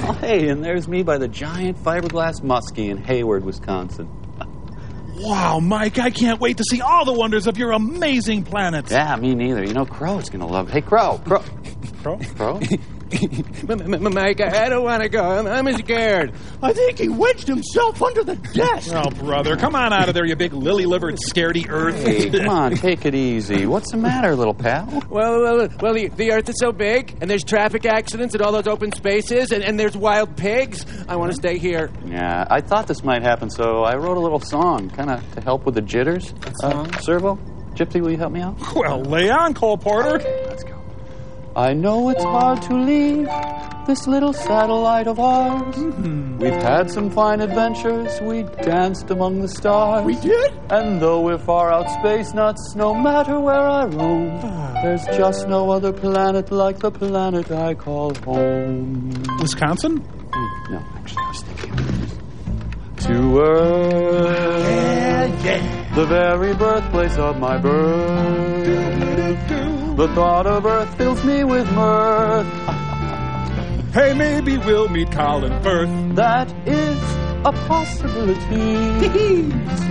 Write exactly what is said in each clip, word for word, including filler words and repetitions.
Oh, hey, and there's me by the giant fiberglass muskie in Hayward, Wisconsin. Wow, Mike, I can't wait to see all the wonders of your amazing planet. Yeah, me neither. You know, Crow's going to love it. Hey, Crow, Crow. Crow? Crow? Mike, I don't want to go. I'm, I'm scared. I think he wedged himself under the desk. Oh, brother, come on out of there, you big lily-livered scaredy earth. Hey, come on, take it easy. What's the matter, little pal? Well, well, well the, the Earth is so big, and there's traffic accidents and all those open spaces, and, and there's wild pigs. I want to stay here. Yeah, I thought this might happen, so I wrote a little song, kind of to help with the jitters. Uh, Servo, Gypsy, will you help me out? Well, lay on, Cole Porter. Okay, let's go. I know it's hard to leave this little satellite of ours. Mm-hmm. We've had some fine adventures. We danced among the stars. We did? And though we're far out space nuts, no matter where I roam, there's just no other planet like the planet I call home. Wisconsin? Mm, no, actually, I was thinking to Earth, Yeah, yeah. the very birthplace of my birth. The thought of Earth fills me with mirth. Hey, maybe we'll meet Colin Firth. That is a possibility.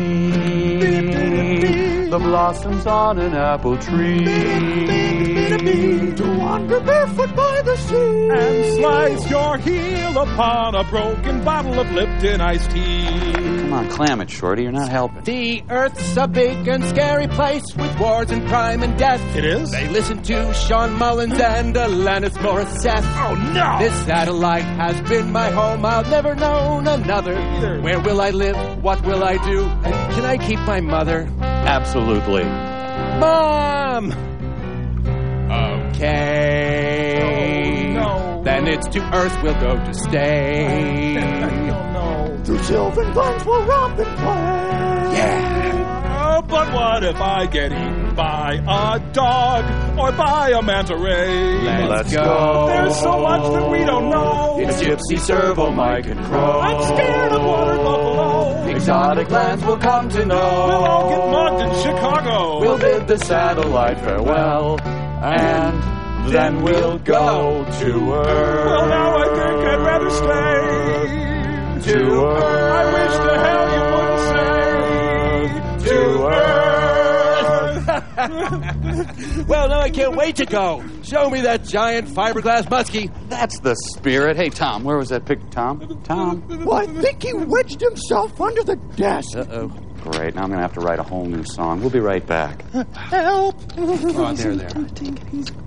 See the blossoms on an apple tree. To wander barefoot by the sea. And slice your heel upon a broken bottle of Lipton iced tea. Come on, clam it, Shorty. You're not helping. The Earth's a big and scary place with wars and crime and death. It is? They listen to Sean Mullins and Alanis Morissette. Oh, no! This satellite has been my home. I'll never know another. Either. Where will I live? What will I do? And can I keep my mother? Absolutely. Mom! Okay. Oh, no. Then it's to Earth we'll go to stay. Oh, no. Through sylvan gardens we'll romp and play. Yeah. Oh, but what if I get eaten by a dog or by a manta ray? Let's, Let's go. go. There's so much that we don't know. It's Gypsy, Servo, Mike, and Crow. I'm scared of water buffalo. Exotic lands will come to know. We'll all get mugged in Chicago. We'll bid the satellite farewell, and then we'll go to Earth. Well, now I think I'd rather stay. To Earth. I wish the hell you wouldn't say. To Earth. Well, now I can't wait to go. Show me that giant fiberglass muskie. That's the spirit. Hey, Tom, where was that pic? Tom? Tom? Well, I think he wedged himself under the desk. Uh-oh. Great. Now I'm going to have to write a whole new song. We'll be right back. Help! Oh, there, there. Take it easy.